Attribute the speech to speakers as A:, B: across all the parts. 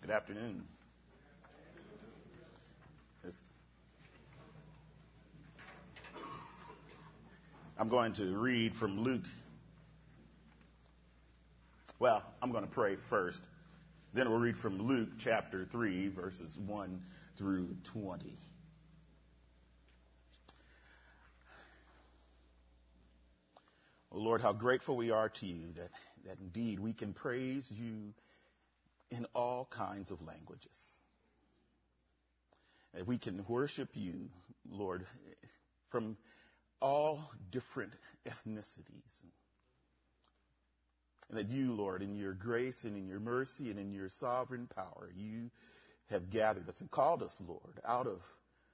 A: Good afternoon. I'm going to read from Luke. Well, I'm going to pray first. Then we'll read from Luke chapter 3, verses 1 through 20. Oh Lord, how grateful we are to you that indeed we can praise you in all kinds of languages. That we can worship you, Lord, from all different ethnicities. And that you, Lord, in your grace and in your mercy and in your sovereign power, you have gathered us and called us, Lord, out of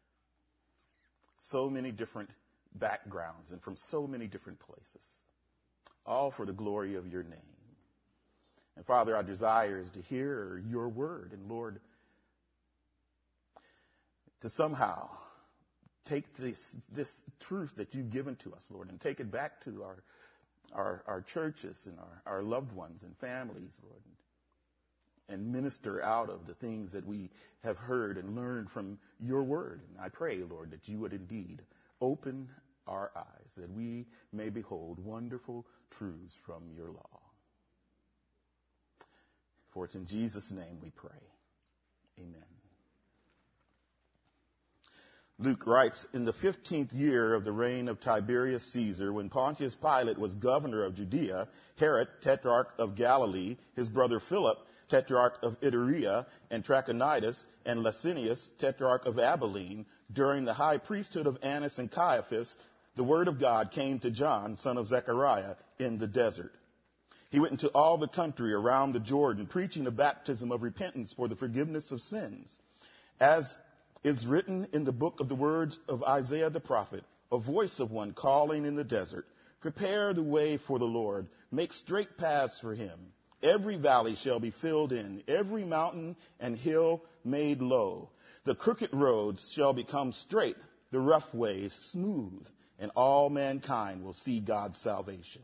A: so many different backgrounds and from so many different places, all for the glory of your name. And Father, our desire is to hear your word, and Lord, to somehow take this truth that you've given to us, Lord, and take it back to our churches and our loved ones and families, Lord, and minister out of the things that we have heard and learned from your word. And I pray, Lord, that you would indeed open our eyes, that we may behold wonderful truths from your law. For it's in Jesus' name we pray. Amen. Luke writes, in the 15th year of the reign of Tiberius Caesar, when Pontius Pilate was governor of Judea, Herod, tetrarch of Galilee, his brother Philip, tetrarch of Iturea and Trachonitis, and Lysanias, tetrarch of Abilene, during the high priesthood of Annas and Caiaphas, the word of God came to John, son of Zechariah, in the desert. He went into all the country around the Jordan, preaching a baptism of repentance for the forgiveness of sins. As is written in the book of the words of Isaiah the prophet, a voice of one calling in the desert, prepare the way for the Lord, make straight paths for him. Every valley shall be filled in, every mountain and hill made low. The crooked roads shall become straight, the rough ways smooth, and all mankind will see God's salvation.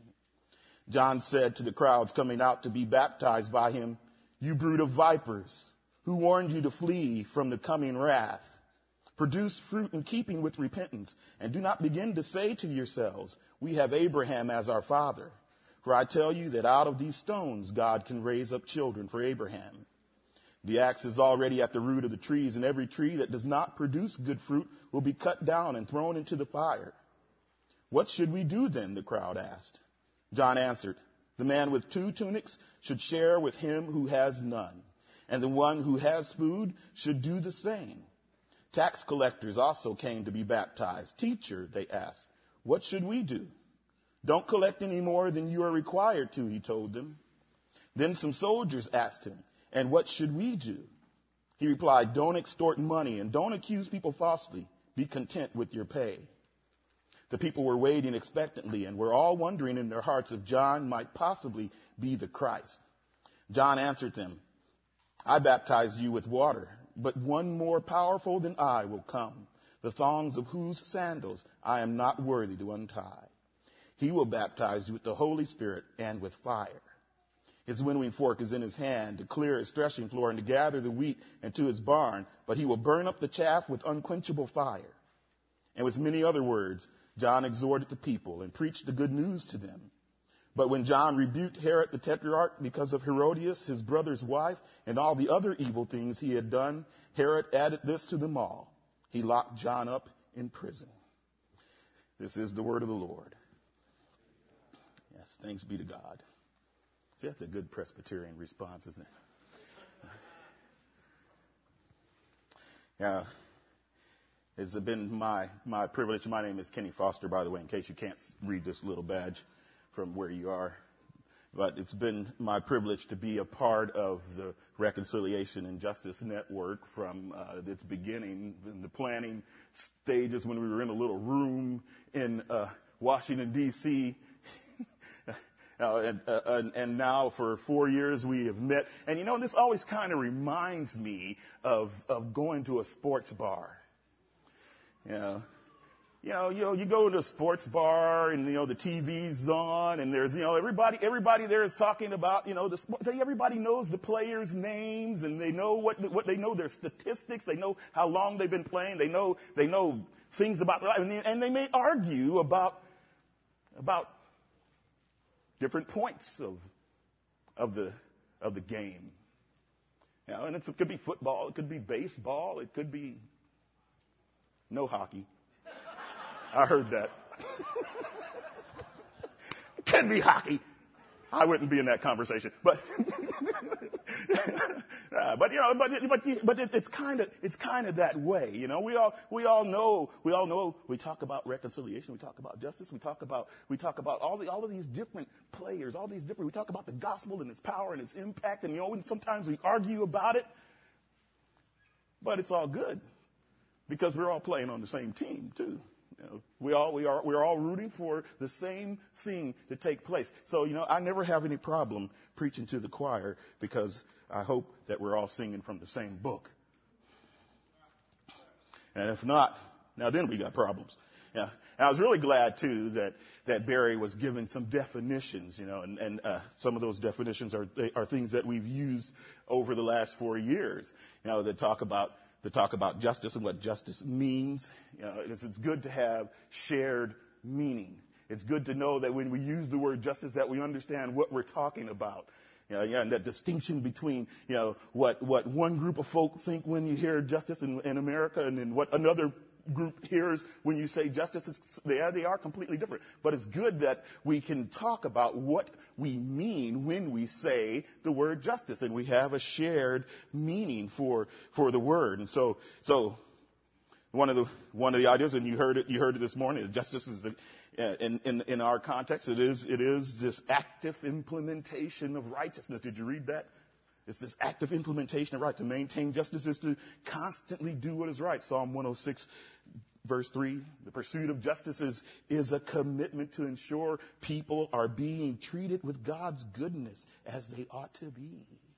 A: John said to the crowds coming out to be baptized by him, you brood of vipers, who warned you to flee from the coming wrath? Produce fruit in keeping with repentance, and do not begin to say to yourselves, we have Abraham as our father. For I tell you that out of these stones God can raise up children for Abraham. The axe is already at the root of the trees, and every tree that does not produce good fruit will be cut down and thrown into the fire. What should we do then? The crowd asked. John answered, the man with 2 tunics should share with him who has none, and the one who has food should do the same. Tax collectors also came to be baptized. Teacher, they asked, what should we do? Don't collect any more than you are required to, he told them. Then some soldiers asked him, and what should we do? He replied, don't extort money and don't accuse people falsely. Be content with your pay. The people were waiting expectantly and were all wondering in their hearts if John might possibly be the Christ. John answered them, I baptize you with water, but one more powerful than I will come, the thongs of whose sandals I am not worthy to untie. He will baptize you with the Holy Spirit and with fire. His winnowing fork is in his hand to clear his threshing floor and to gather the wheat into his barn, but he will burn up the chaff with unquenchable fire. And with many other words, John exhorted the people and preached the good news to them. But when John rebuked Herod the tetrarch because of Herodias, his brother's wife, and all the other evil things he had done, Herod added this to them all. He locked John up in prison. This is the word of the Lord. Yes, thanks be to God. See, that's a good Presbyterian response, isn't it? Yeah. It's been my privilege. My name is Kenny Foster, by the way, in case you can't read this little badge from where you are. But it's been my privilege to be a part of the Reconciliation and Justice Network from its beginning in the planning stages when we were in a little room in Washington, D.C., and now for 4 years we have met. And you know, this always kind of reminds me of going to a sports bar. You know, You go to a sports bar and, the TV's on and there's, everybody there is talking about, the sport. Everybody knows the players' names and they know what they know, their statistics. They know how long they've been playing. They know things about their life. And they may argue about different points of the game. And it could be football. It could be baseball. It could be no hockey. I heard that. It could be hockey. I wouldn't be in that conversation, but it's kind of that way. We all know. We talk about reconciliation. We talk about justice. We talk about all of these different players, we talk about the gospel and its power and its impact. And, sometimes we argue about it, but it's all good because we're all playing on the same team too. We're all rooting for the same thing to take place. So, I never have any problem preaching to the choir because I hope that we're all singing from the same book. And if not, now then we got problems. Yeah. And I was really glad too that Barry was given some definitions, and some of those definitions are things that we've used over the last 4 years, that talk about justice and what justice means. It's good to have shared meaning. It's good to know that when we use the word justice that we understand what we're talking about. And that distinction between, what one group of folk think when you hear justice in America and then what another group hears when you say justice. They are completely different. But it's good that we can talk about what we mean when we say the word justice, and we have a shared meaning for the word. And so one of the ideas, and you heard it this morning, justice is in our context, it is this active implementation of righteousness. Did you read that? It's this active implementation of right. To maintain justice is to constantly do what is right. Psalm 106, verse 3. The pursuit of justice is a commitment to ensure people are being treated with God's goodness as they ought to be.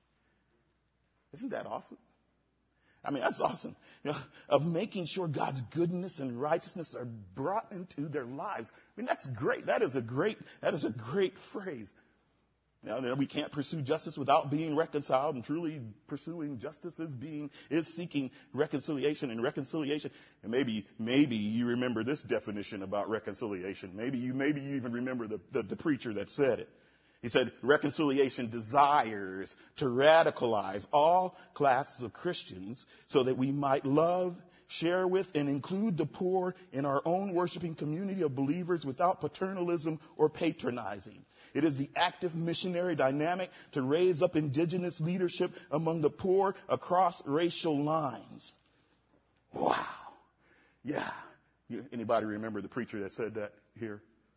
A: Isn't that awesome? I mean, that's awesome. Of making sure God's goodness and righteousness are brought into their lives. I mean, that's great. That is a great phrase. Now, we can't pursue justice without being reconciled, and truly pursuing justice is seeking reconciliation. And reconciliation, and maybe you remember this definition about reconciliation. Maybe you even remember the preacher that said it. He said, reconciliation desires to radicalize all classes of Christians so that we might love, share with, and include the poor in our own worshiping community of believers without paternalism or patronizing. It is the active missionary dynamic to raise up indigenous leadership among the poor across racial lines. Wow. Yeah. Anybody remember the preacher that said that here?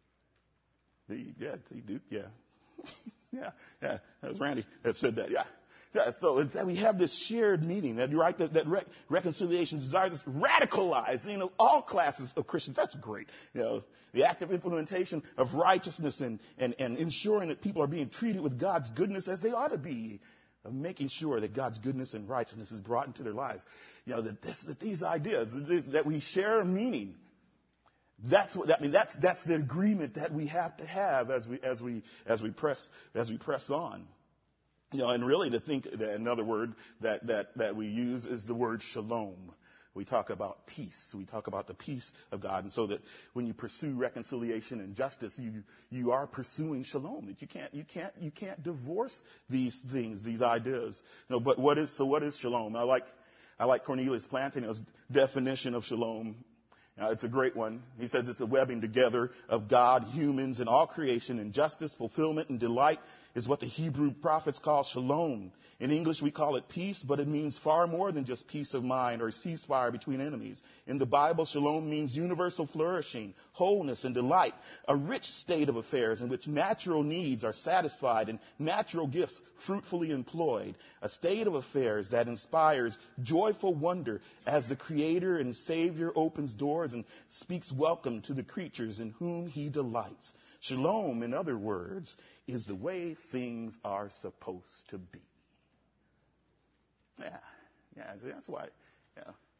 A: Yeah. Yeah. That was Randy that said that. Yeah. So we have this shared meaning that reconciliation desires us radicalize, all classes of Christians. That's great. The active implementation of righteousness and ensuring that people are being treated with God's goodness as they ought to be, of making sure that God's goodness and righteousness is brought into their lives. That these ideas that we share meaning. That's the agreement that we have to have as we press on. And really to think that another word that we use is the word shalom. We talk about peace. We talk about the peace of God. And so that when you pursue reconciliation and justice, you are pursuing shalom. That you can't divorce these things, these ideas. But what is shalom? I like Cornelius Plantinga's definition of shalom. It's a great one. He says it's the webbing together of God, humans, and all creation, and justice, fulfillment, and delight is what the Hebrew prophets call shalom. In English, we call it peace, but it means far more than just peace of mind or ceasefire between enemies. In the Bible, shalom means universal flourishing, wholeness, and delight, a rich state of affairs in which natural needs are satisfied and natural gifts fruitfully employed, a state of affairs that inspires joyful wonder as the Creator and Savior opens doors and speaks welcome to the creatures in whom He delights. Shalom, in other words, is the way things are supposed to be. Yeah, see, that's why,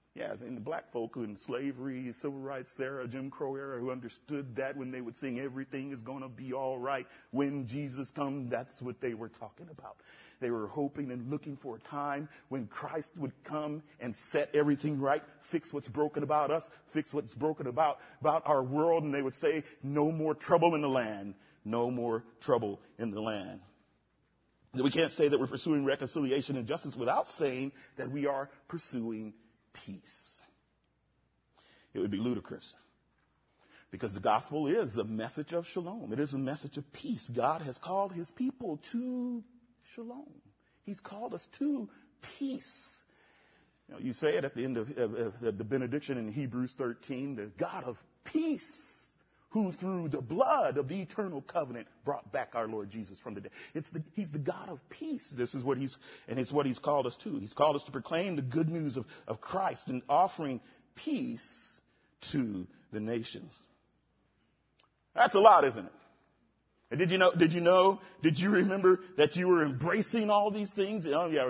A: Yes, and the black folk in slavery, civil rights era, Jim Crow era, who understood that when they would sing everything is going to be all right when Jesus comes, that's what they were talking about. They were hoping and looking for a time when Christ would come and set everything right, fix what's broken about us, fix what's broken about our world, and they would say, no more trouble in the land, no more trouble in the land. We can't say that we're pursuing reconciliation and justice without saying that we are pursuing peace. It would be ludicrous. Because the gospel is a message of shalom. It is a message of peace. God has called his people to shalom. He's called us to peace. You say it at the end of the benediction in Hebrews 13, the God of peace, who through the blood of the eternal covenant brought back our Lord Jesus from the dead. He's the God of peace. This is what it's what he's called us to. He's called us to proclaim the good news of Christ and offering peace to the nations. That's a lot, isn't it? And did you remember that you were embracing all these things?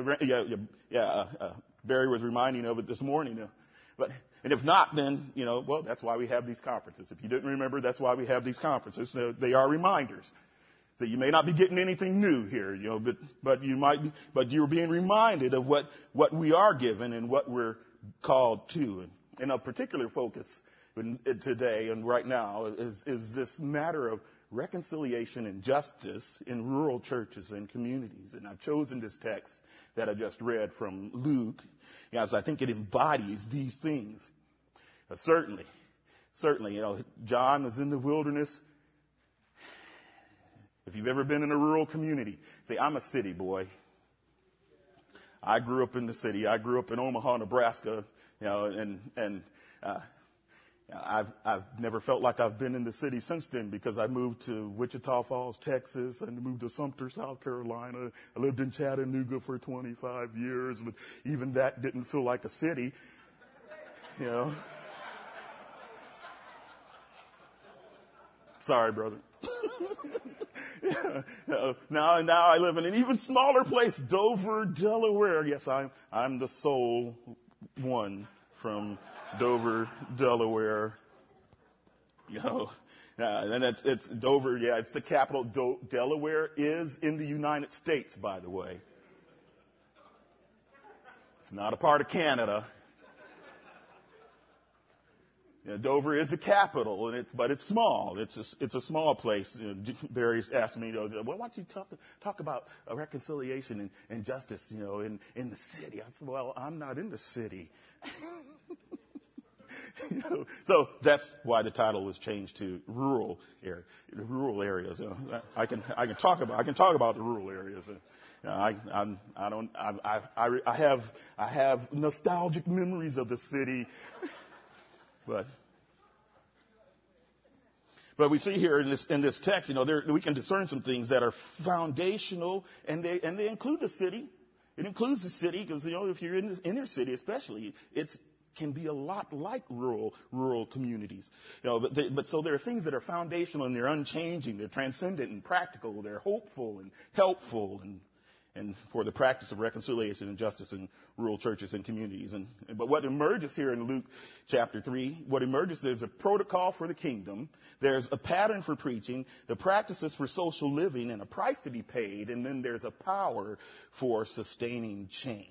A: Barry was reminding of it this morning. And if not, then, well, that's why we have these conferences. If you didn't remember, that's why we have these conferences. They are reminders. So you may not be getting anything new here, but you're being reminded of what we are given and what we're called to. And a particular focus today and right now is this matter of reconciliation and justice in rural churches and communities. And I've chosen this text that I just read from Luke, as I think it embodies these things. Certainly, John was in the wilderness. If you've ever been in a rural community, say, I'm a city boy. I grew up in the city. I grew up in Omaha, Nebraska, I've never felt like I've been in the city since then because I moved to Wichita Falls, Texas, and moved to Sumter, South Carolina. I lived in Chattanooga for 25 years, but even that didn't feel like a city, Sorry, brother. Now I live in an even smaller place, Dover, Delaware. Yes, I'm the sole one from Dover, Delaware. And it's Dover. Yeah, it's the capital. Delaware is in the United States, by the way. It's not a part of Canada. Dover is the capital, but it's small. It's a small place. Barry asked me, well, why don't you talk about reconciliation and justice, in the city? I said, well, I'm not in the city. So that's why the title was changed to rural areas. I can talk about the rural areas. I have nostalgic memories of the city, but we see here in this text, we can discern some things that are foundational, and they include the city. It includes the city because if you're in the inner city, especially, it can be a lot like rural communities. But so there are things that are foundational and they're unchanging. They're transcendent and practical. They're hopeful and helpful and for the practice of reconciliation and justice in rural churches and communities. But what emerges here in Luke chapter 3, there's a protocol for the kingdom. There's a pattern for preaching, the practices for social living, and a price to be paid. And then there's a power for sustaining change.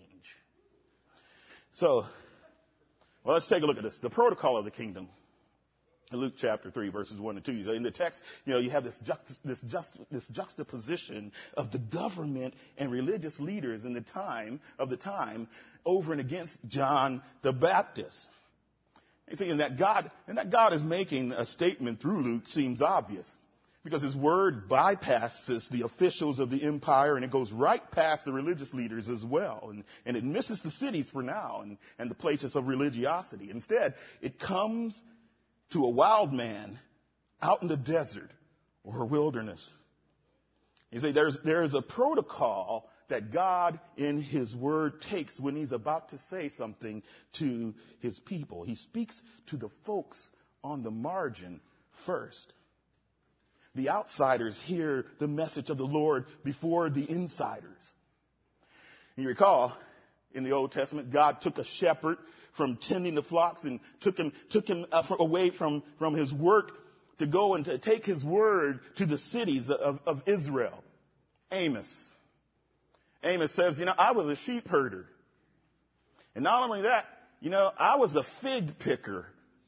A: So, let's take a look at this. The protocol of the kingdom. Luke chapter 3, verses 1 and 2. So in the text, you have this juxtaposition of the government and religious leaders in the time over and against John the Baptist. You see, and that God is making a statement through Luke seems obvious. Because his word bypasses the officials of the empire and it goes right past the religious leaders as well. And it misses the cities for now and the places of religiosity. Instead, it comes to a wild man out in the desert or wilderness. You see, there's a protocol that God in his word takes when he's about to say something to his people. He speaks to the folks on the margin first. The outsiders hear the message of the Lord before the insiders. You recall, In the Old Testament, God took a shepherd from tending the flocks and took him away from his work to go and to take his word to the cities of Israel. Amos says, I was a sheep herder. And not only that, I was a fig picker.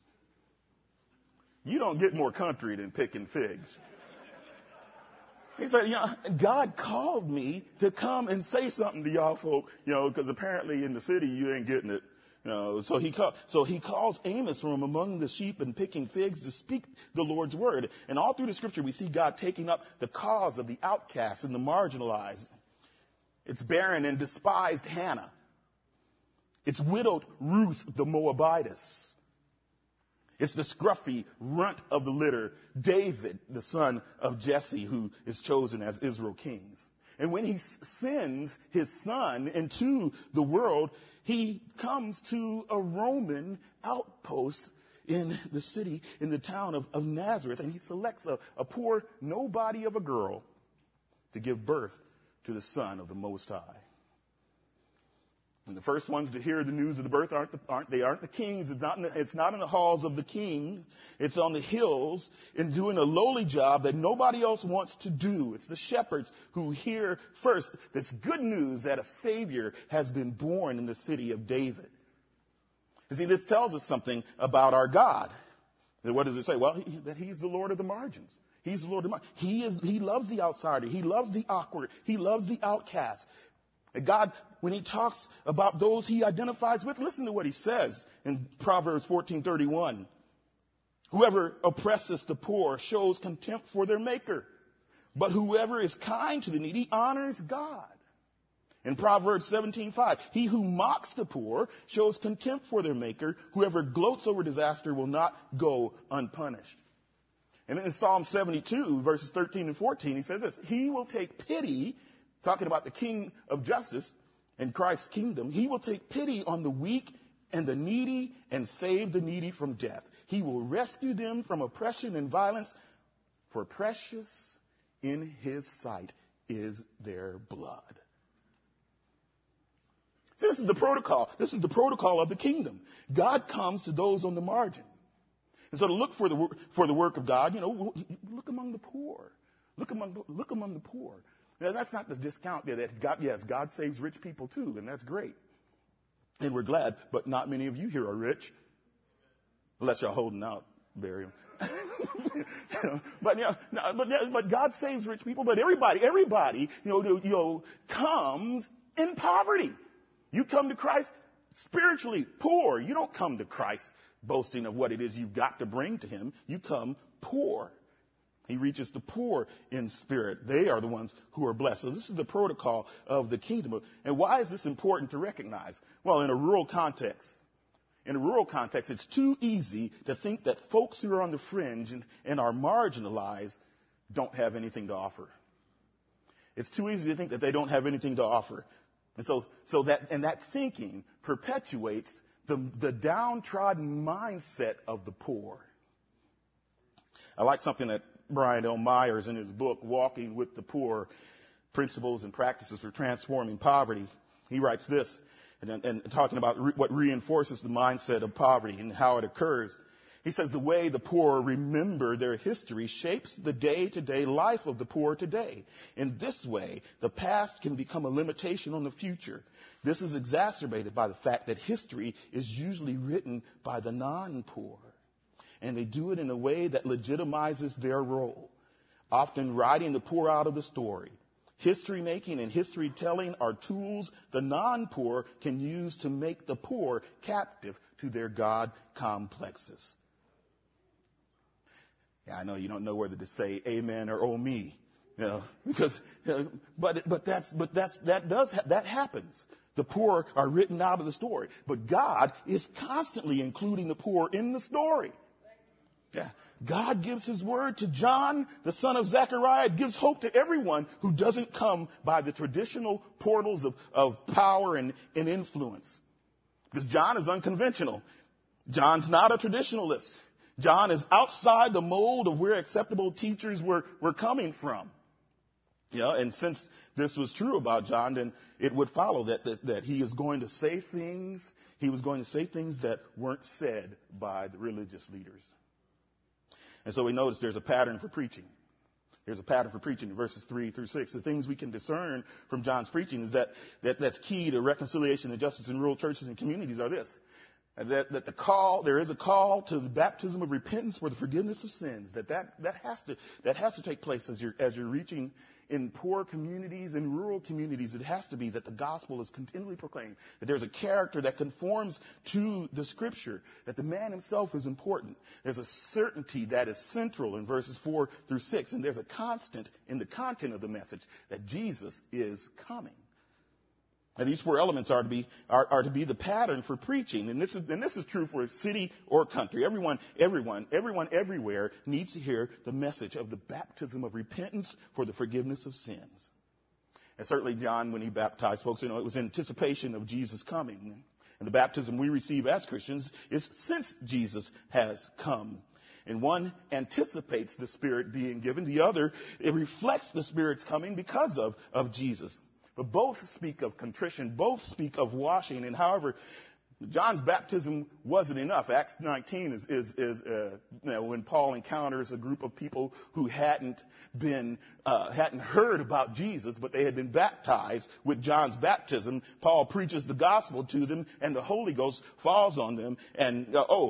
A: You don't get more country than picking figs. He said, God called me to come and say something to y'all folk, because apparently in the city you ain't getting it. So he calls Amos from among the sheep and picking figs to speak the Lord's word. And all through the scripture we see God taking up the cause of the outcast and the marginalized. It's barren and despised Hannah. It's widowed Ruth the Moabitess. It's the scruffy runt of the litter, David, the son of Jesse, who is chosen as Israel king. And when he sends his son into the world, he comes to a Roman outpost in the city, in the town of Nazareth, and he selects a poor nobody of a girl to give birth to the Son of the Most High. And the first ones to hear the news of the birth aren't the kings. It's not in the halls of the king. It's on the hills and doing a lowly job that nobody else wants to do. It's the shepherds who hear first this good news that a Savior has been born in the city of David. You see, this tells us something about our God. What does it say? Well, that he's the Lord of the margins. He's the Lord of the margins. He loves the outsider. He loves the awkward. He loves the outcast. And God, when he talks about those he identifies with, listen to what he says in Proverbs 14:31. Whoever oppresses the poor shows contempt for their maker, but whoever is kind to the needy honors God. In Proverbs 17:5, he who mocks the poor shows contempt for their maker. Whoever gloats over disaster will not go unpunished. And then in Psalm 72, verses 13 and 14, he says this, he will take pity, talking about the King of justice and Christ's kingdom, he will take pity on the weak and the needy and save the needy from death. He will rescue them from oppression and violence, for precious in his sight is their blood. So this is the protocol. This is the protocol of the kingdom. God comes to those on the margin. And so to look for the work of God, look among the poor. Look among the poor. Now, that's not the discount there that God saves rich people too, and that's great. And we're glad, but not many of you here are rich. Unless you're holding out, Barry. But God saves rich people, but everybody, comes in poverty. You come to Christ spiritually poor. You don't come to Christ boasting of what it is you've got to bring to him. You come poor. He reaches the poor in spirit. They are the ones who are blessed. So this is the protocol of the kingdom. And why is this important to recognize? Well, in a rural context, it's too easy to think that folks who are on the fringe and are marginalized don't have anything to offer. It's too easy to think that they don't have anything to offer. And so that thinking perpetuates the downtrodden mindset of the poor. I like something that Brian L. Myers in his book, Walking with the Poor, Principles and Practices for Transforming Poverty. He writes this, and talking about what reinforces the mindset of poverty and how it occurs. He says the way the poor remember their history shapes the day-to-day life of the poor today. In this way, the past can become a limitation on the future. This is exacerbated by the fact that history is usually written by the non-poor. And they do it in a way that legitimizes their role, often writing the poor out of the story. History making and history telling are tools the non-poor can use to make the poor captive to their God complexes. Yeah, I know you don't know whether to say amen or oh me, because that happens. The poor are written out of the story, but God is constantly including the poor in the story. Yeah. God gives his word to John, the son of Zechariah. It gives hope to everyone who doesn't come by the traditional portals of power and influence. Because John is unconventional. John's not a traditionalist. John is outside the mold of where acceptable teachers were coming from. And since this was true about John, then it would follow that he is going to say things, he was going to say things that weren't said by the religious leaders. And so we notice there's a pattern for preaching. There's a pattern for preaching in verses 3 through 6. The things we can discern from John's preaching is that's key to reconciliation and justice in rural churches and communities are this. That there is a call to the baptism of repentance for the forgiveness of sins. That has to take place as you're reaching in poor communities, in rural communities. It has to be that the gospel is continually proclaimed. That there's a character that conforms to the scripture. That the man himself is important. There's a certainty that is central in verses 4 through 6. And there's a constant in the content of the message that Jesus is coming. And these four elements are to be the pattern for preaching. And this is true for city or country. Everyone everywhere needs to hear the message of the baptism of repentance for the forgiveness of sins. And certainly John, when he baptized folks, it was in anticipation of Jesus coming. And the baptism we receive as Christians is since Jesus has come. And one anticipates the Spirit being given. The other, it reflects the Spirit's coming because of Jesus. But both speak of contrition, both speak of washing. And however, John's baptism wasn't enough. Acts 19 is when Paul encounters a group of people who hadn't heard about Jesus, but they had been baptized with John's baptism. Paul preaches the gospel to them, and the Holy Ghost falls on them. And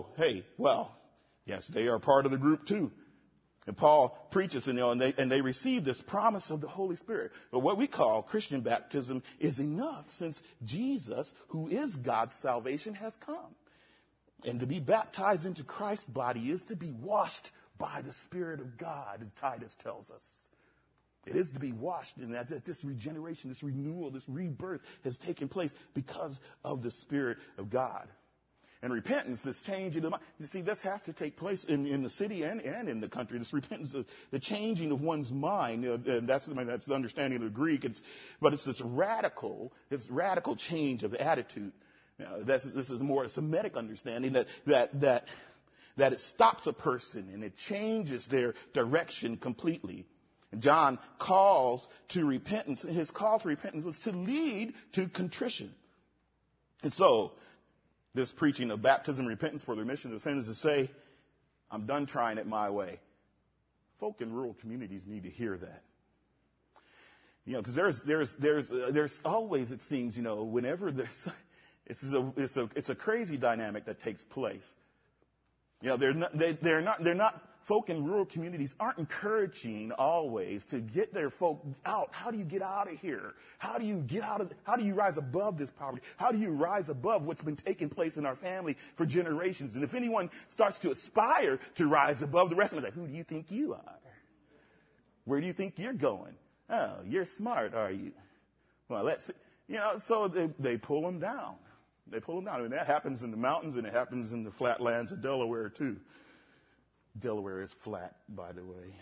A: yes, they are part of the group too. And Paul preaches, and they receive this promise of the Holy Spirit. But what we call Christian baptism is enough since Jesus, who is God's salvation, has come. And to be baptized into Christ's body is to be washed by the Spirit of God, as Titus tells us. It is to be washed, and that this regeneration, this renewal, this rebirth has taken place because of the Spirit of God. And repentance, this change in the mind. You see, this has to take place in the city and in the country. This repentance, the changing of one's mind. And that's the understanding of the Greek. But it's this radical change of attitude. This is more a Semitic understanding that it stops a person and it changes their direction completely. And John calls to repentance. And his call to repentance was to lead to contrition. And so, this preaching of baptism, repentance for the remission of sins is to say, I'm done trying it my way. Folk in rural communities need to hear that. Because there's always, it seems, whenever it's a crazy dynamic that takes place. They're not folk in rural communities aren't encouraging always to get their folk out. How do you get out of here? How do you rise above this poverty? How do you rise above what's been taking place in our family for generations? And if anyone starts to aspire to rise above the rest of them, like, who do you think you are? Where do you think you're going? Oh, you're smart, are you? Well, let's see. So they pull them down. They pull them down. And that happens in the mountains and it happens in the flatlands of Delaware too. Delaware is flat, by the way.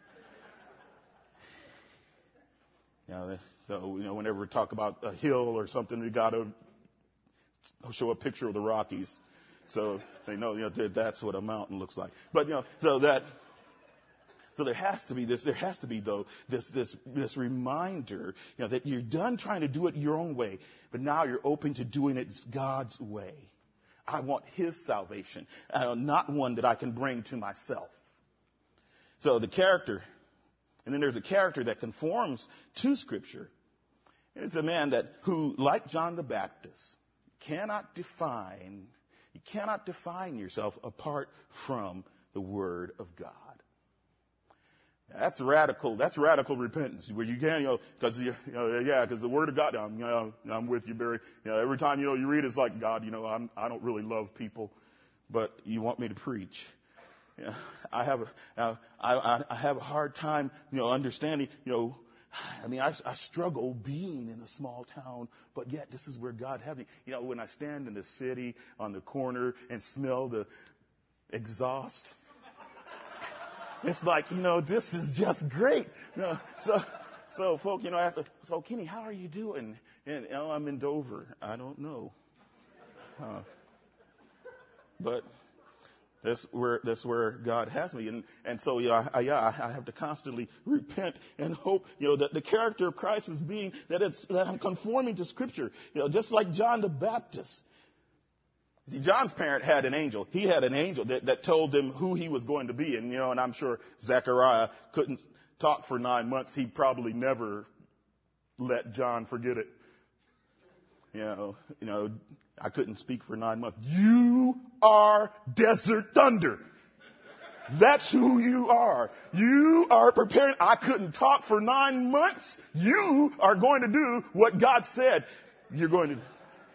A: Whenever we talk about a hill or something, we got to show a picture of the Rockies, so they know, that's what a mountain looks like. But so there has to be this. There has to be this reminder, that you're done trying to do it your own way, but now you're open to doing it God's way. I want His salvation, not one that I can bring to myself. So the character, and then there's a character that conforms to Scripture. It's a man who, like John the Baptist, you cannot define yourself apart from the Word of God. That's radical repentance, where you can, because the Word of God. I'm with you, Barry. Every time you read, it's like, God, I don't really love people, but you want me to preach. I have a hard time, understanding. I struggle being in a small town, but yet this is where God has me. When I stand in the city on the corner and smell the exhaust. It's like, this is just great. So folk, ask, so Kenny, how are you doing? And I'm in Dover. I don't know. But That's where God has me. And so, I have to constantly repent and hope, that the character of Christ is being, that I'm conforming to Scripture. Just like John the Baptist. See, John's parent had an angel. He had an angel that told him who he was going to be. And I'm sure Zechariah couldn't talk for 9 months. He probably never let John forget it. I couldn't speak for 9 months. You are Desert Thunder. That's who you are. You are preparing. I couldn't talk for 9 months. You are going to do what God said you're going to do.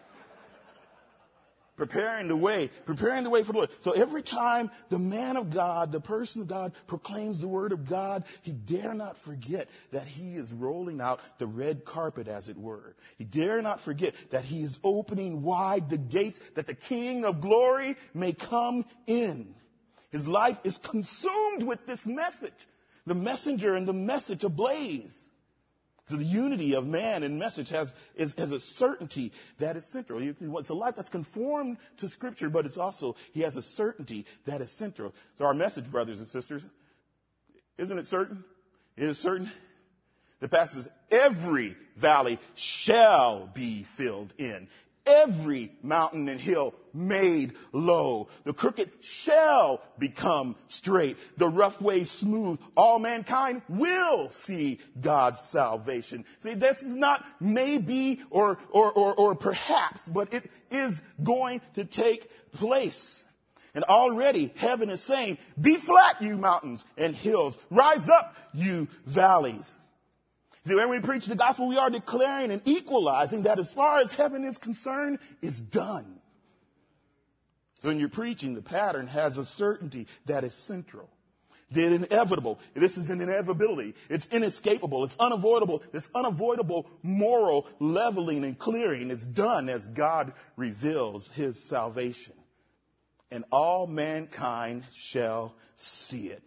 A: Preparing the way for the Lord. So every time the man of God, the person of God proclaims the word of God, he dare not forget that he is rolling out the red carpet, as it were. He dare not forget that he is opening wide the gates that the King of glory may come in. His life is consumed with this message. The messenger and the message ablaze. So the unity of man and message has a certainty that is central. It's a life that's conformed to Scripture, but he has a certainty that is central. So our message, brothers and sisters, isn't it certain? It is certain that passes every valley shall be filled in. Every mountain and hill made low. The crooked shall become straight. The rough way smooth. All mankind will see God's salvation. See, this is not maybe or perhaps, but it is going to take place. And already heaven is saying, be flat, you mountains and hills. Rise up, you valleys. See, when we preach the gospel, we are declaring and equalizing that as far as heaven is concerned, it's done. So when you're preaching, the pattern has a certainty that is central. The inevitable. This is an inevitability. It's inescapable. It's unavoidable. This unavoidable moral leveling and clearing is done as God reveals his salvation. And all mankind shall see it.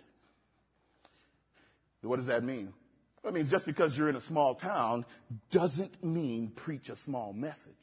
A: What does that mean? That means just because you're in a small town doesn't mean preach a small message.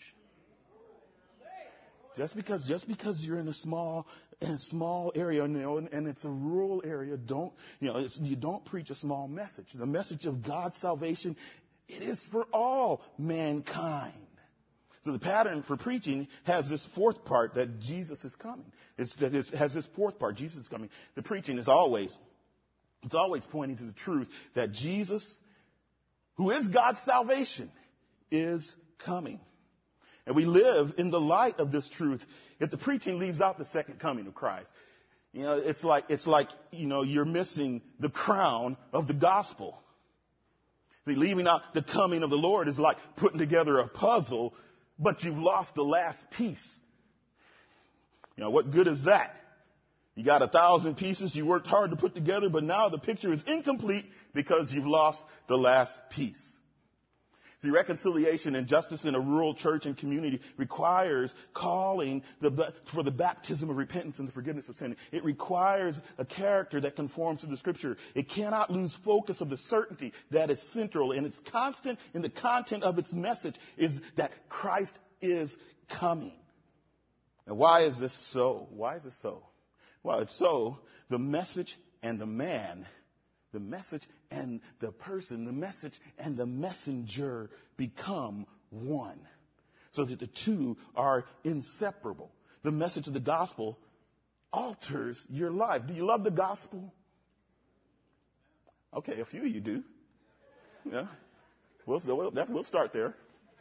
A: Just because you're in a small area, and it's a rural area, you don't preach a small message. The message of God's salvation, it is for all mankind. So the pattern for preaching has this fourth part, that Jesus is coming. It has this fourth part, Jesus is coming. The preaching is always pointing to the truth that Jesus, who is God's salvation, is coming. And we live in the light of this truth. If the preaching leaves out the second coming of Christ, it's like you're missing the crown of the gospel. See, leaving out the coming of the Lord is like putting together a puzzle, but you've lost the last piece. What good is that? You got 1,000 pieces you worked hard to put together, but now the picture is incomplete because you've lost the last piece. See, reconciliation and justice in a rural church and community requires calling for the baptism of repentance and the forgiveness of sin. It requires a character that conforms to the Scripture. It cannot lose focus of the certainty that is central, and it's constant in the content of its message is that Christ is coming. And why is this so? Why is this so? Well, it's so the message and the man, the message and the person, the message and the messenger become one. So that the two are inseparable. The message of the gospel alters your life. Do you love the gospel? Okay, a few of you do. Yeah. We'll start there.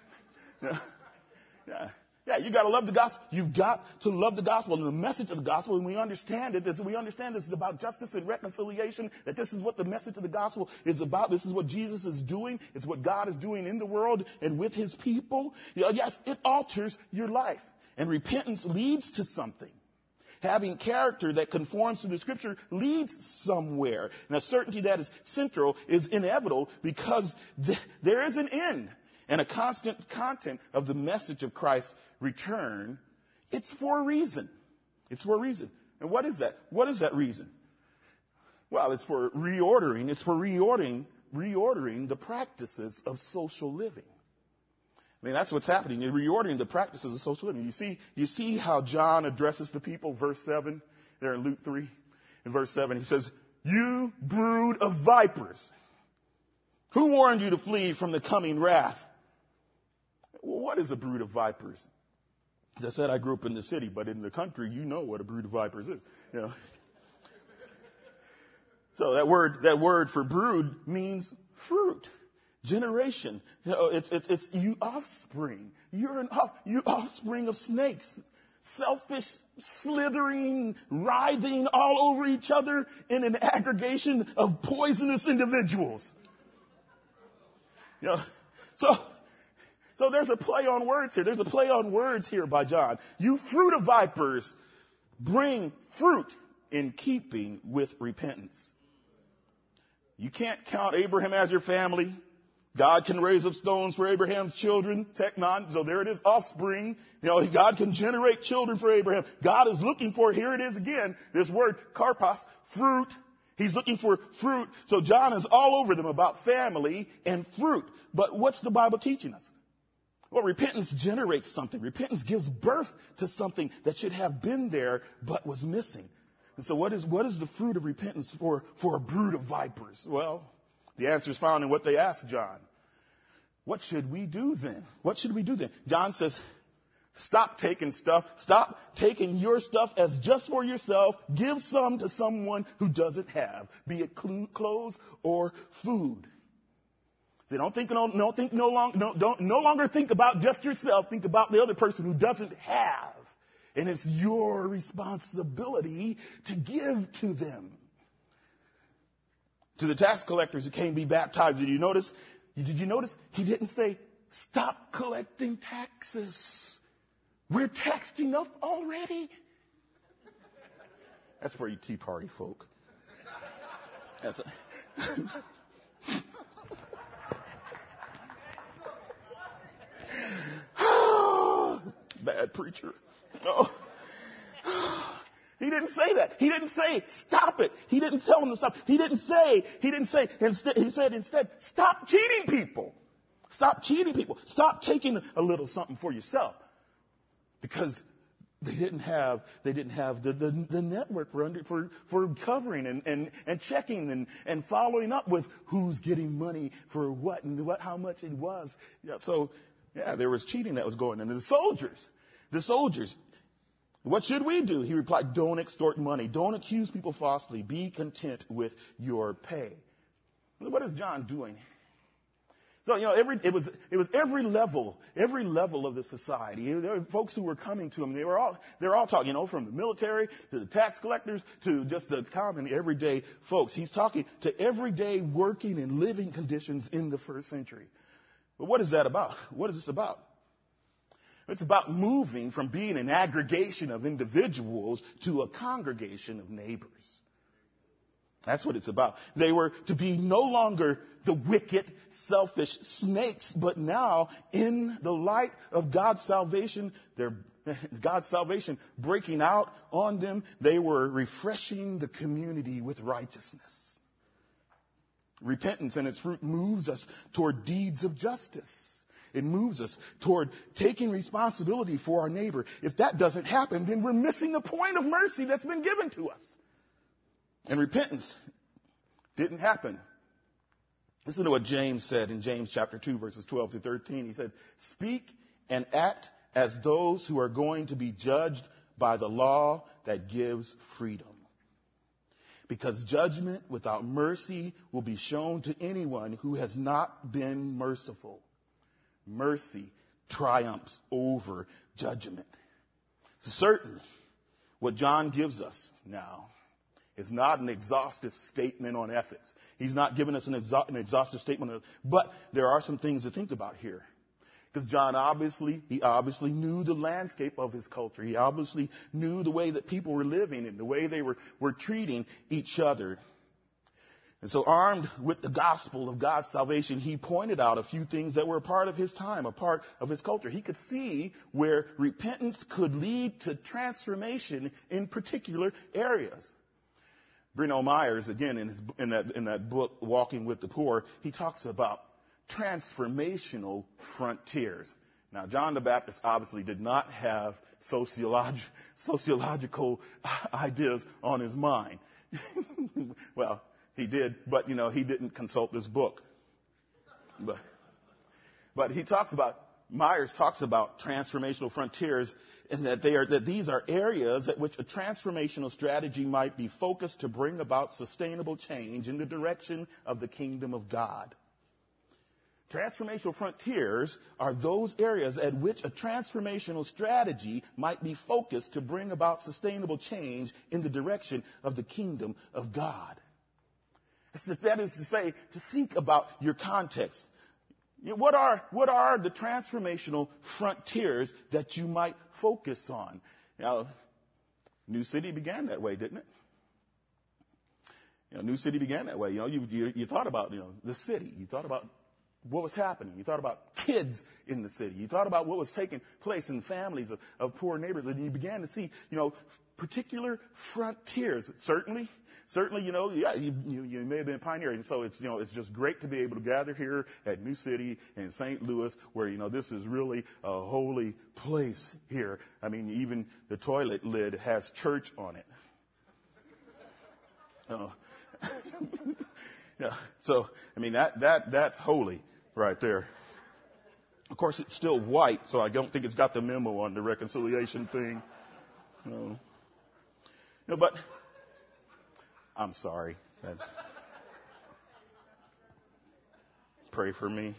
A: Yeah. Yeah, you got to love the gospel. You've got to love the gospel and the message of the gospel. And we understand it. We understand this is about justice and reconciliation, that this is what the message of the gospel is about. This is what Jesus is doing. It's what God is doing in the world and with his people. Yes, it alters your life. And repentance leads to something. Having character that conforms to the Scripture leads somewhere. And a certainty that is central is inevitable because there is an end. And a constant content of the message of Christ's return, it's for a reason. It's for a reason. And what is that? What is that reason? Well, it's for reordering. It's for reordering the practices of social living. I mean, that's what's happening. You're reordering the practices of social living. You see how John addresses the people, verse 7. there in Luke 3, in verse 7. He says, "You brood of vipers, who warned you to flee from the coming wrath?" Well, what is a brood of vipers? As I said, I grew up in the city, but in the country, you know what a brood of vipers is. You know. So that word for brood means fruit, generation. You know, it's you offspring. You offspring of snakes, selfish, slithering, writhing all over each other in an aggregation of poisonous individuals. You know, so there's a play on words here. There's a play on words here by John. You fruit of vipers, bring fruit in keeping with repentance. You can't count Abraham as your family. God can raise up stones for Abraham's children. Teknon. So there it is, offspring. You know, God can generate children for Abraham. God is looking for, here it is again, this word, karpos, fruit. He's looking for fruit. So John is all over them about family and fruit. But what's the Bible teaching us? Well, repentance generates something. Repentance gives birth to something that should have been there but was missing. And so what is the fruit of repentance for a brood of vipers? Well, the answer is found in what they asked John. What should we do then? What should we do then? John says, stop taking stuff. Stop taking your stuff as just for yourself. Give some to someone who doesn't have, be it clothes or food. So no longer think about just yourself. Think about the other person who doesn't have. And it's your responsibility to give to them. To the tax collectors who came to be baptized, did you notice? He didn't say, stop collecting taxes. We're taxed enough already. That's for you Tea Party folk. That's bad preacher. No. He didn't say that. He didn't say, stop it. He didn't tell them to stop. He didn't say, he said instead, stop cheating people. Stop cheating people. Stop taking a little something for yourself. Because they didn't have the network for covering and checking and following up with who's getting money for what and how much it was. So there was cheating that was going on. And the soldiers, what should we do? He replied, don't extort money. Don't accuse people falsely. Be content with your pay. What is John doing? So, it was every level of the society. There were folks who were coming to him. They're all talking, from the military to the tax collectors to just the common everyday folks. He's talking to everyday working and living conditions in the first century. But what is that about? What is this about? It's about moving from being an aggregation of individuals to a congregation of neighbors. That's what it's about. They were to be no longer the wicked, selfish snakes, but now in the light of God's salvation, God's salvation breaking out on them, they were refreshing the community with righteousness. Repentance and its fruit moves us toward deeds of justice. It moves us toward taking responsibility for our neighbor. If that doesn't happen, then we're missing the point of mercy that's been given to us. And repentance didn't happen. Listen to what James said in James chapter 2, verses 12 to 13. He said, speak and act as those who are going to be judged by the law that gives freedom. Because judgment without mercy will be shown to anyone who has not been merciful. Mercy triumphs over judgment. Certainly, what John gives us now is not an exhaustive statement on ethics. He's not giving us an exhaustive statement, but there are some things to think about here. Because John obviously knew the landscape of his culture. He obviously knew the way that people were living and the way they were treating each other. And so armed with the gospel of God's salvation, he pointed out a few things that were a part of his time, a part of his culture. He could see where repentance could lead to transformation in particular areas. Bruno Myers, again, in that book, Walking with the Poor, he talks about transformational frontiers. Now, John the Baptist obviously did not have sociological ideas on his mind. Well, he did, but he didn't consult this book. But Myers talks about transformational frontiers, and that these are areas at which a transformational strategy might be focused to bring about sustainable change in the direction of the kingdom of God. Transformational frontiers are those areas at which a transformational strategy might be focused to bring about sustainable change in the direction of the kingdom of God. That is to say, to think about your context. What are the transformational frontiers that you might focus on? Now, New City began that way, didn't it? New City began that way. You thought about the city. You thought about what was happening. You thought about kids in the city. You thought about what was taking place in families of poor neighbors, and you began to see particular frontiers. Certainly, you may have been a pioneer, and so it's just great to be able to gather here at New City in St. Louis, where this is really a holy place here. I mean, even the toilet lid has church on it. Yeah, so I mean that's holy right there. Of course, it's still white, so I don't think it's got the memo on the reconciliation thing. But I'm sorry. Pray for me.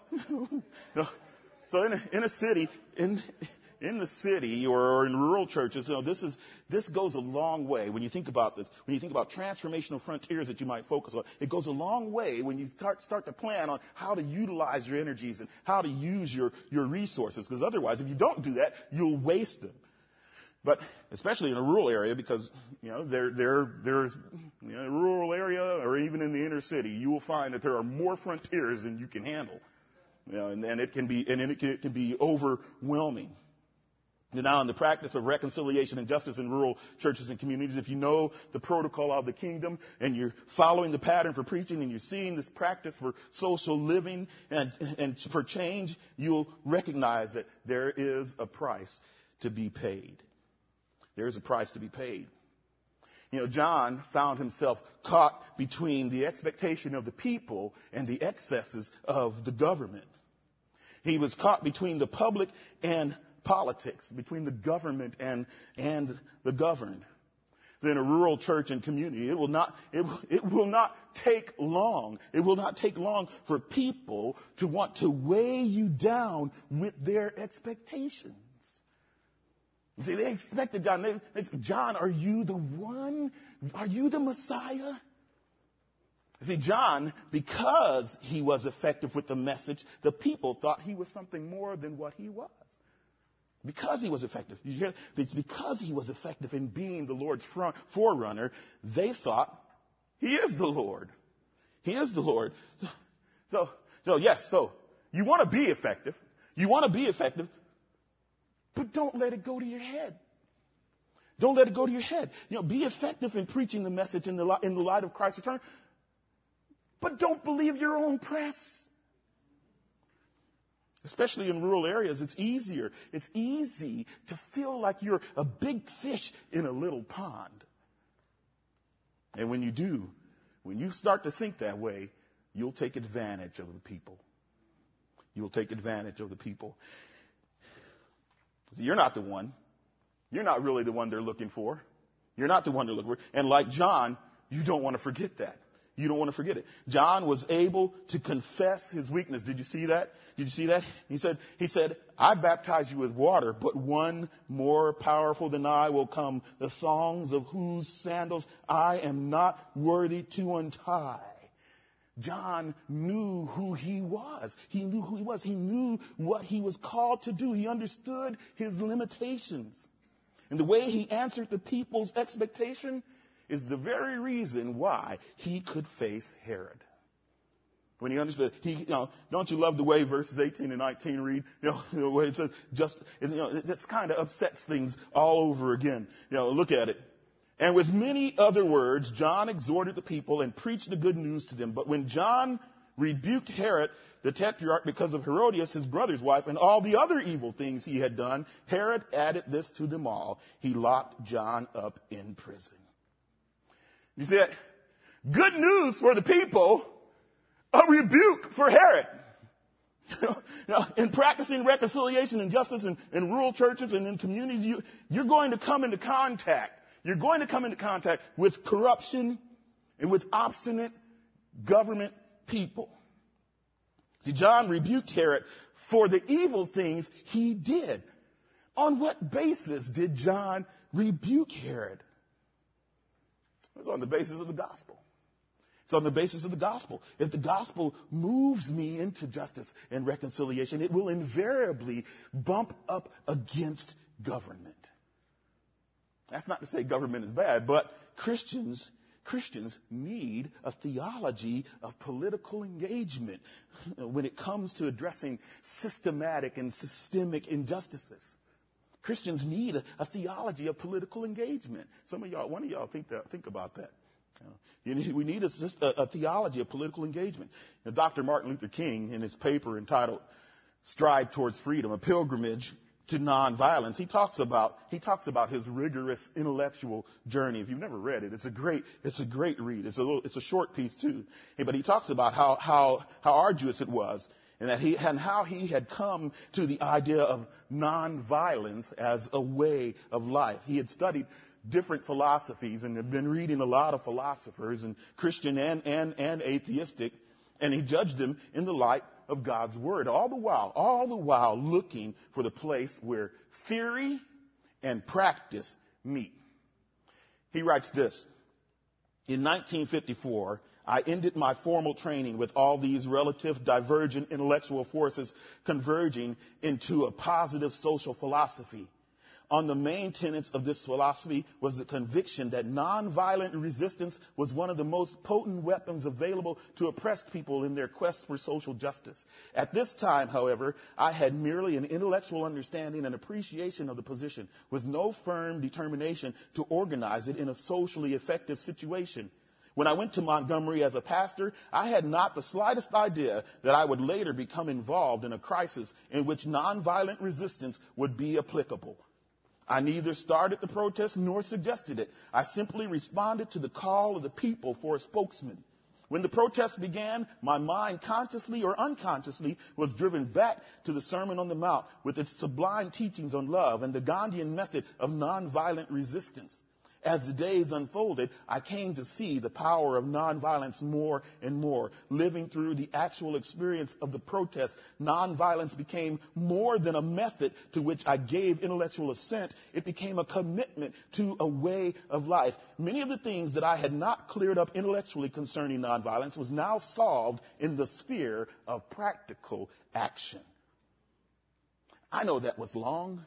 A: So in a city, in the city or in rural churches, this goes a long way when you think about this. When you think about transformational frontiers that you might focus on, it goes a long way when you start to plan on how to utilize your energies and how to use your resources. Because otherwise, if you don't do that, you'll waste them. But especially in a rural area, because there's in a rural area or even in the inner city, you will find that there are more frontiers than you can handle, and it can be overwhelming. Now, in the practice of reconciliation and justice in rural churches and communities, if you know the protocol of the kingdom and you're following the pattern for preaching and you're seeing this practice for social living and for change, you'll recognize that there is a price to be paid. There is a price to be paid. John found himself caught between the expectation of the people and the excesses of the government. He was caught between the public and politics, between the government and the governed. So in a rural church and community, it will not take long. It will not take long for people to want to weigh you down with their expectations. See, they expected John. They said, John, are you the one? Are you the Messiah? See, John, because he was effective with the message, the people thought he was something more than what he was. Because he was effective. You hear? It's because he was effective in being the Lord's forerunner, they thought he is the Lord. He is the Lord. So you want to be effective. You want to be effective. But don't let it go to your head. Don't let it go to your head. Be effective in preaching the message in the light of Christ's return. But don't believe your own press. Especially in rural areas, it's easier. It's easy to feel like you're a big fish in a little pond. And when you start to think that way, you'll take advantage of the people. You'll take advantage of the people. You're not the one. You're not really the one they're looking for. You're not the one they're looking for. And like John, you don't want to forget that. You don't want to forget it. John was able to confess his weakness. Did you see that? Did you see that? He said, I baptize you with water, but one more powerful than I will come, the thongs of whose sandals I am not worthy to untie. John knew who he was. He knew who he was. He knew what he was called to do. He understood his limitations. And the way he answered the people's expectation is the very reason why he could face Herod. When he understood, don't you love the way verses 18 and 19 read? The way it says, it just kind of upsets things all over again. Look at it. And with many other words, John exhorted the people and preached the good news to them. But when John rebuked Herod the Tetrarch because of Herodias, his brother's wife, and all the other evil things he had done. Herod added this to them all. He locked John up in prison. You see that? Good news for the people, a rebuke for Herod. In practicing reconciliation and justice in rural churches and in communities, you're going to come into contact. You're going to come into contact with corruption and with obstinate government people. See, John rebuked Herod for the evil things he did. On what basis did John rebuke Herod? It's on the basis of the gospel. It's on the basis of the gospel. If the gospel moves me into justice and reconciliation, it will invariably bump up against government. That's not to say government is bad, but Christians need a theology of political engagement when it comes to addressing systematic and systemic injustices. Christians need a theology of political engagement. One of y'all think about that. We need a theology of political engagement. Dr. Martin Luther King, in his paper entitled "Stride Towards Freedom: A Pilgrimage to Nonviolence," he talks about his rigorous intellectual journey. If you've never read it, it's a great read. It's a short piece too. But he talks about how arduous it was, and how he had come to the idea of nonviolence as a way of life. He had studied different philosophies and had been reading a lot of philosophers, and Christian and atheistic, and he judged them in the light of God's word, all the while looking for the place where theory and practice meet. He writes this: in 1954, I ended my formal training with all these relative divergent intellectual forces converging into a positive social philosophy. On the main tenets of this philosophy was the conviction that nonviolent resistance was one of the most potent weapons available to oppressed people in their quest for social justice. At this time, however, I had merely an intellectual understanding and appreciation of the position, with no firm determination to organize it in a socially effective situation. When I went to Montgomery as a pastor, I had not the slightest idea that I would later become involved in a crisis in which nonviolent resistance would be applicable. I neither started the protest nor suggested it. I simply responded to the call of the people for a spokesman. When the protest began, my mind, consciously or unconsciously, was driven back to the Sermon on the Mount with its sublime teachings on love and the Gandhian method of nonviolent resistance. As the days unfolded, I came to see the power of nonviolence more and more. Living through the actual experience of the protest, nonviolence became more than a method to which I gave intellectual assent. It became a commitment to a way of life. Many of the things that I had not cleared up intellectually concerning nonviolence was now solved in the sphere of practical action. I know that was long.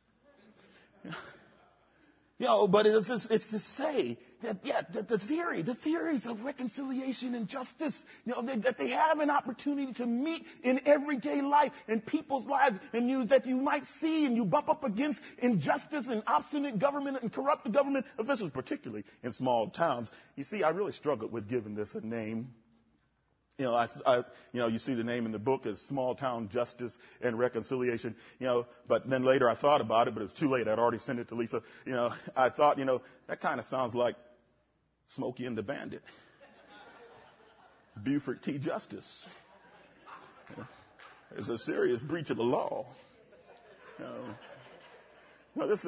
A: But it's to say that, the theories of reconciliation and justice, that they have an opportunity to meet in everyday life, in people's lives, and that you might see and you bump up against injustice and obstinate government and corrupt government officials, particularly in small towns. You see, I really struggled with giving this a name. You see the name in the book is Small Town Justice and Reconciliation, but then later I thought about it, but it's too late. I'd already sent it to Lisa. I thought, that kind of sounds like Smokey and the Bandit. Buford T. Justice. It's a serious breach of the law. It's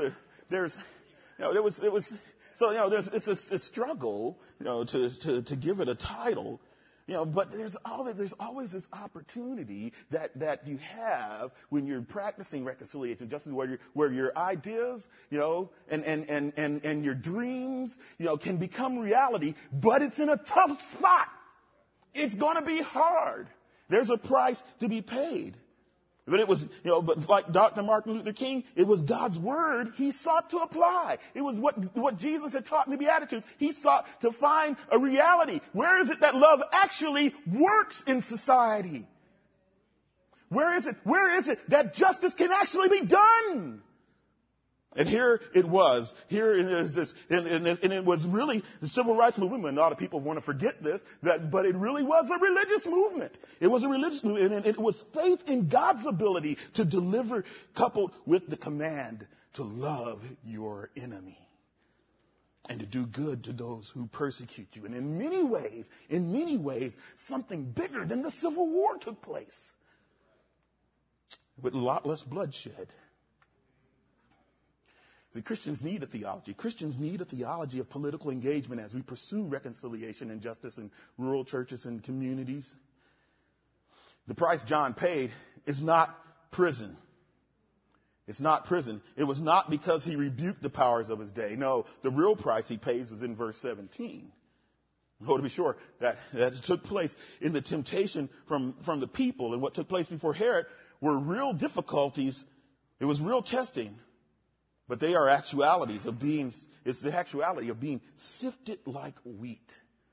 A: a struggle, to give it a title. But there's always this opportunity that you have when you're practicing reconciliation, justice, where your ideas, and your dreams, can become reality, but it's in a tough spot. It's going to be hard. There's a price to be paid. But it was, but like Dr. Martin Luther King, it was God's word he sought to apply. It was what Jesus had taught in the Beatitudes. He sought to find a reality. Where is it that love actually works in society? Where is it? Where is it that justice can actually be done? And here it was. Here it is this, and it was really the civil rights movement. And a lot of people want to forget this, but it really was a religious movement. It was a religious movement, and it was faith in God's ability to deliver, coupled with the command to love your enemy and to do good to those who persecute you. And in many ways, something bigger than the Civil War took place, with a lot less bloodshed. See, Christians need a theology. Christians need a theology of political engagement as we pursue reconciliation and justice in rural churches and communities. The price John paid is not prison. It's not prison. It was not because he rebuked the powers of his day. No, the real price he pays was in verse 17. Oh, to be sure, that took place in the temptation from the people, and what took place before Herod were real difficulties. It was real testing. But they are actualities of it's the actuality of being sifted like wheat.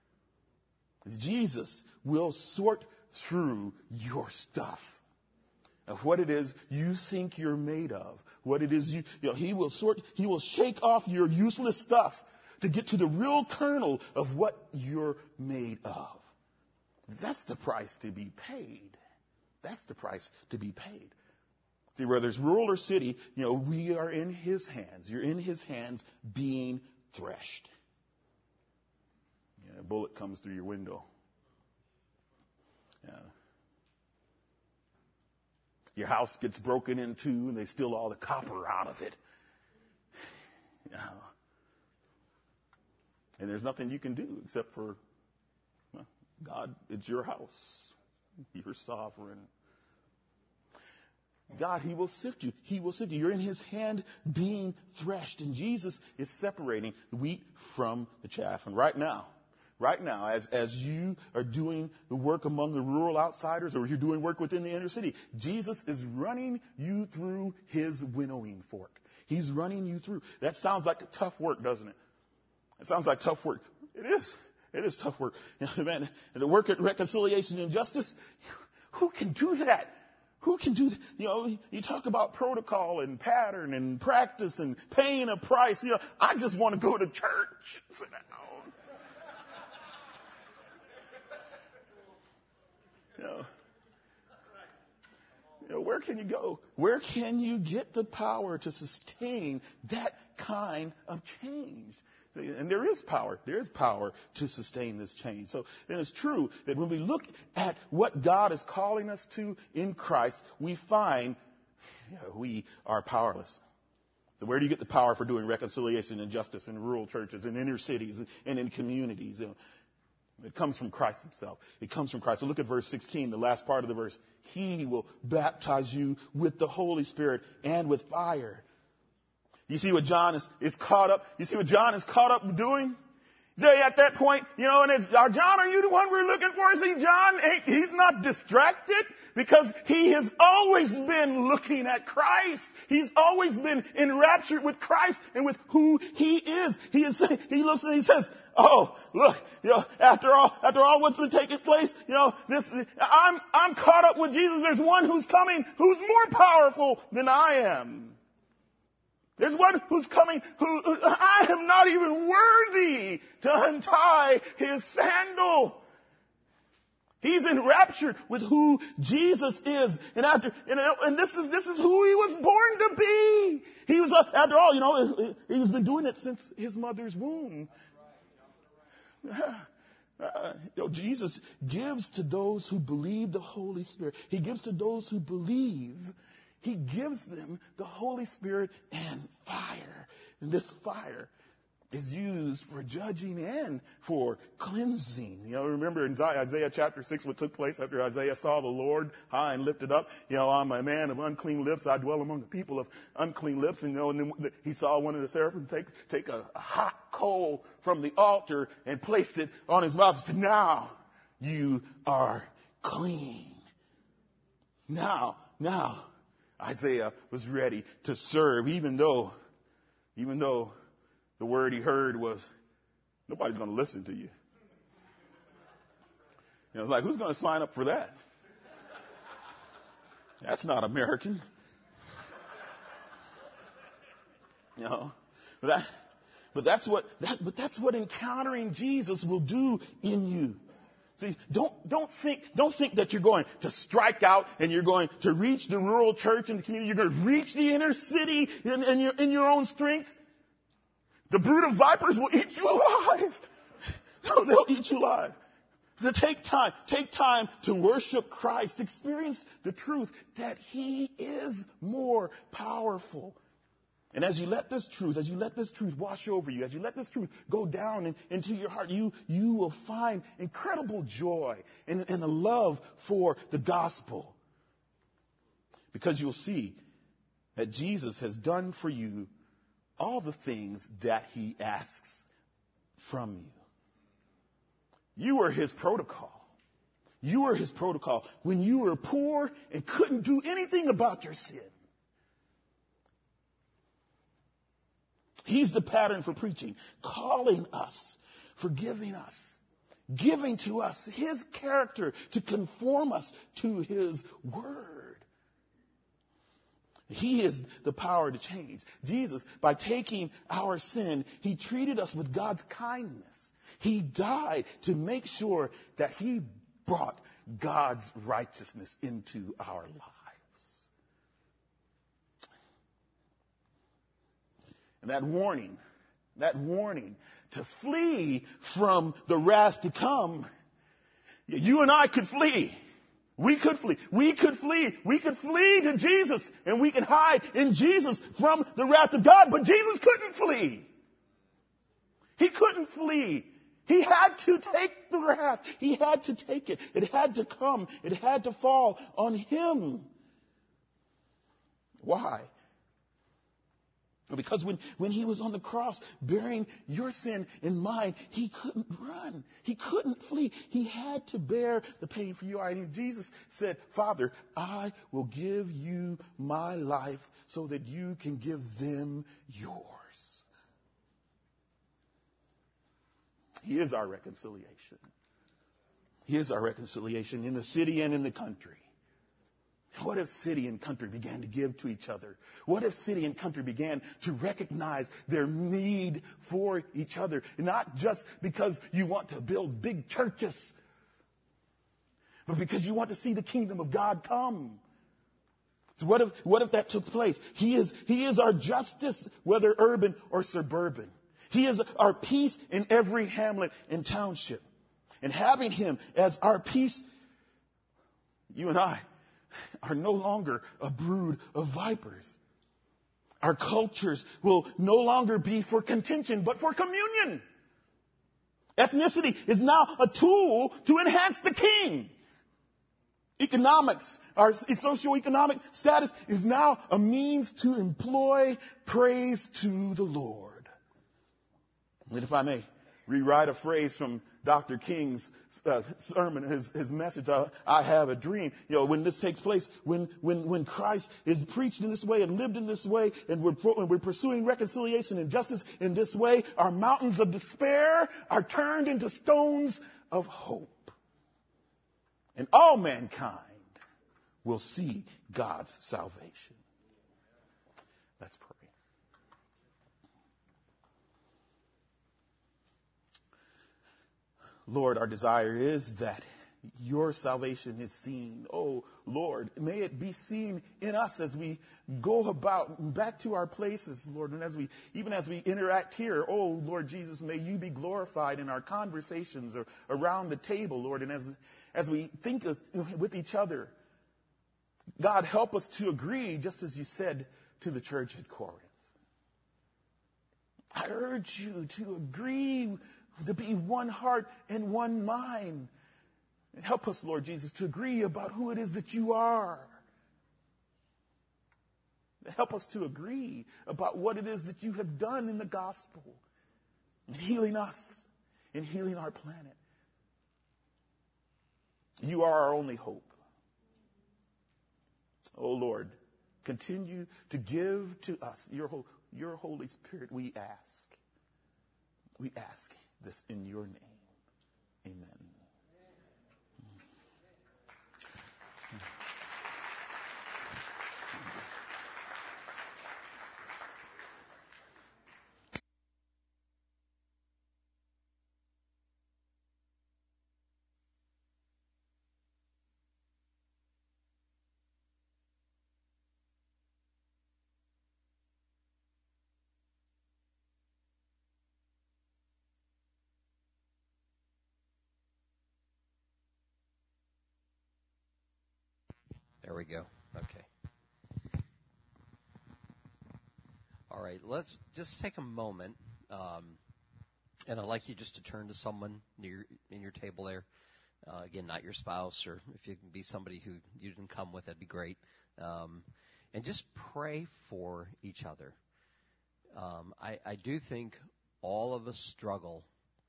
A: Jesus will sort through your stuff of what it is you think you're made of, what it is he will shake off your useless stuff to get to the real kernel of what you're made of. That's the price to be paid. That's the price to be paid. See, whether it's rural or city, we are in his hands. You're in his hands being threshed. A bullet comes through your window. Your house gets broken into and they steal all the copper out of it. And there's nothing you can do except for, God, it's your house. You're sovereign. God, he will sift you. He will sift you. You're in his hand being threshed. And Jesus is separating the wheat from the chaff. And right now, as you are doing the work among the rural outsiders, or you're doing work within the inner city, Jesus is running you through his winnowing fork. He's running you through. That sounds like tough work, doesn't it? It sounds like tough work. It is. It is tough work. Man, the work at reconciliation and justice, who can do that? Who can do that? You talk about protocol and pattern and practice and paying a price. I just want to go to church. Sit down. Where can you go? Where can you get the power to sustain that kind of change? And there is power. There is power to sustain this change. So then it's true that when we look at what God is calling us to in Christ, we find we are powerless. So where do you get the power for doing reconciliation and justice in rural churches, in inner cities, and in communities? It comes from Christ himself. It comes from Christ. So look at verse 16, the last part of the verse. He will baptize you with the Holy Spirit and with fire. You see what John is caught up? You see what John is caught up doing? At that point, and it's, John, are you the one we're looking for? See, John, he's not distracted because he has always been looking at Christ. He's always been enraptured with Christ and with who he is. He looks and he says, oh, look, after all what's been taking place, I'm caught up with Jesus. There's one who's coming who's more powerful than I am. There's one who's coming who I am not even worthy to untie his sandal. He's enraptured with who Jesus is. And this is who he was born to be. He was, after all, he's been doing it since his mother's womb. Jesus gives to those who believe the Holy Spirit. He gives to those who believe. He gives them the Holy Spirit and fire. And this fire is used for judging and for cleansing. Remember in Isaiah chapter 6 what took place after Isaiah saw the Lord high and lifted up. I'm a man of unclean lips. I dwell among the people of unclean lips. And, and then he saw one of the seraphim take a hot coal from the altar and placed it on his mouth. He said, now you are clean. Now, Isaiah was ready to serve, even though the word he heard was, nobody's going to listen to you. It's like, who's going to sign up for that? That's not American. You know, but that's what encountering Jesus will do in you. See, don't think that you're going to strike out and you're going to reach the rural church and the community. You're going to reach the inner city in your own strength. The brood of vipers will eat you alive. They'll eat you alive. So take time to worship Christ. Experience the truth that He is more powerful. And as you let this truth wash over you, as you let this truth go down into your heart, you will find incredible joy and a love for the gospel. Because you'll see that Jesus has done for you all the things that He asks from you. You were His protocol. You were His protocol when you were poor and couldn't do anything about your sin. He's the pattern for preaching, calling us, forgiving us, giving to us His character to conform us to His word. He is the power to change. Jesus, by taking our sin, He treated us with God's kindness. He died to make sure that He brought God's righteousness into our lives. And that warning to flee from the wrath to come, you and I could flee. We could flee. We could flee. We could flee to Jesus, and we can hide in Jesus from the wrath of God. But Jesus couldn't flee. He couldn't flee. He had to take the wrath. He had to take it. It had to come. It had to fall on Him. Why? Because when He was on the cross bearing your sin and mine, He couldn't run. He couldn't flee. He had to bear the pain for you. And Jesus said, Father, I will give you my life so that you can give them yours. He is our reconciliation. He is our reconciliation in the city and in the country. What if city and country began to give to each other? What if city and country began to recognize their need for each other? Not just because you want to build big churches, but because you want to see the kingdom of God come. So what if that took place? He is our justice, whether urban or suburban. He is our peace in every hamlet and township. And having Him as our peace, you and I are no longer a brood of vipers. Our cultures will no longer be for contention, but for communion. Ethnicity is now a tool to enhance the king. Economics, our socioeconomic status is now a means to employ praise to the Lord. And if I may rewrite a phrase from Dr. King's sermon, his message, I have a dream. You know, when this takes place, when Christ is preached in this way and lived in this way, and we're pursuing reconciliation and justice in this way, our mountains of despair are turned into stones of hope. And all mankind will see God's salvation. Let's pray. Lord, our desire is that your salvation is seen. Oh, Lord, may it be seen in us as we go about back to our places, Lord, and even as we interact here. Oh, Lord Jesus, may you be glorified in our conversations or around the table, Lord, and as we think with each other. God, help us to agree, just as you said to the church at Corinth. I urge you to agree, to be one heart and one mind. And help us, Lord Jesus, to agree about who it is that you are. Help us to agree about what it is that you have done in the gospel, in healing us, in healing our planet. You are our only hope. Oh, Lord, continue to give to us your Holy Spirit, we ask. We ask this in your name. Amen.
B: There we go. Okay. All right, let's just take a moment, and I'd like you just to turn to someone near in your table there. Again, not your spouse, or if you can be somebody who you didn't come with, that'd be great. And just pray for each other. I do think all of us struggle,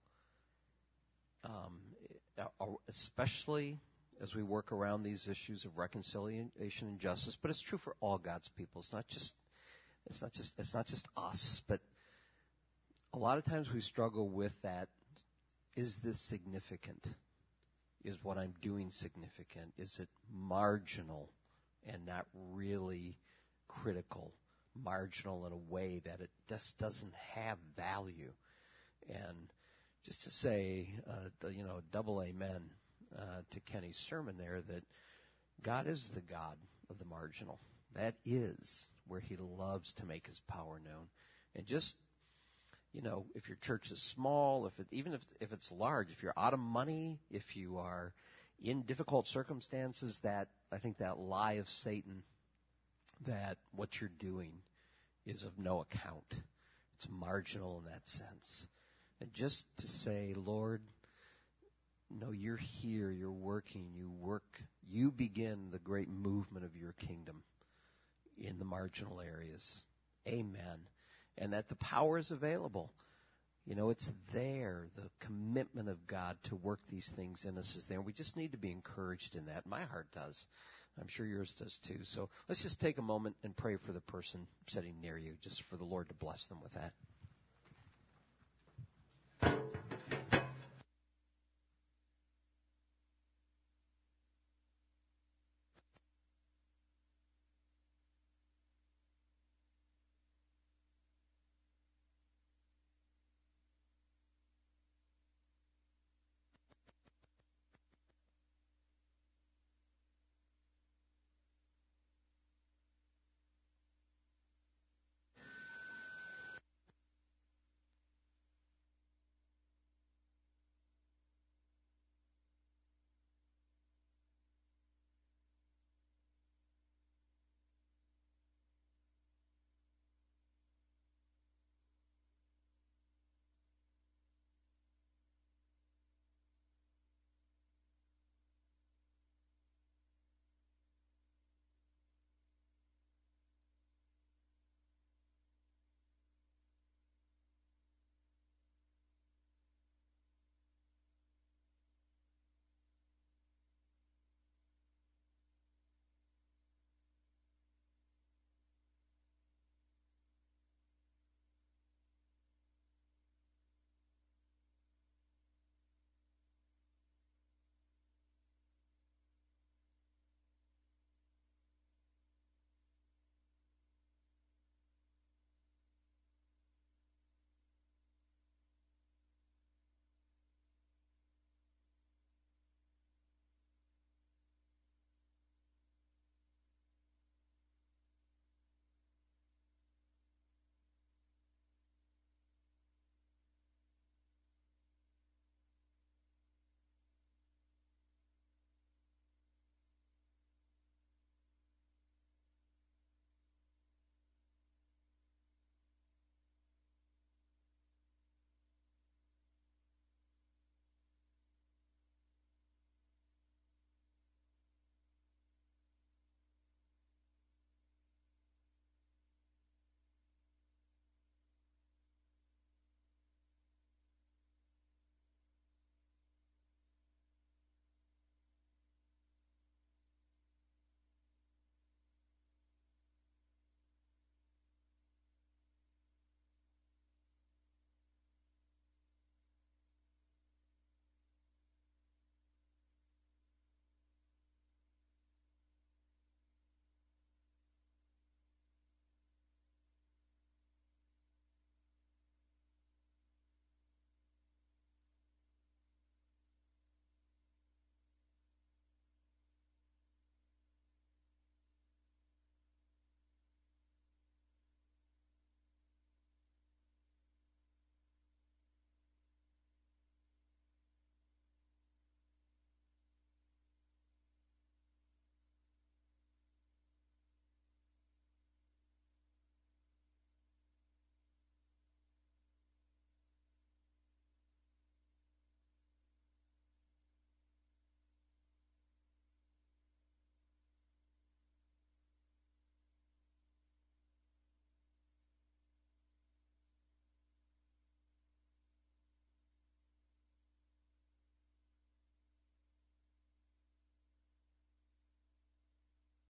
B: especially as we work around these issues of reconciliation and justice. But it's true for all God's people. It's not just us, but a lot of times we struggle with that. Is this significant? Is what I'm doing significant? Is it marginal and not really critical? Marginal in a way that it just doesn't have value. And just to say, double amen to Kenny's sermon there, that God is the God of the marginal. That is where He loves to make His power known. And just, if your church is small, if it's large, if you're out of money, if you are in difficult circumstances, that I think that lie of Satan, that what you're doing is of no account. It's marginal in that sense. And just to say, Lord, no, you're here, you're working, you begin the great movement of your kingdom in the marginal areas. Amen. And that the power is available. It's there. The commitment of God to work these things in us is there. We just need to be encouraged in that. My heart does. I'm sure yours does too. So let's just take a moment and pray for the person sitting near you, just for the Lord to bless them with that.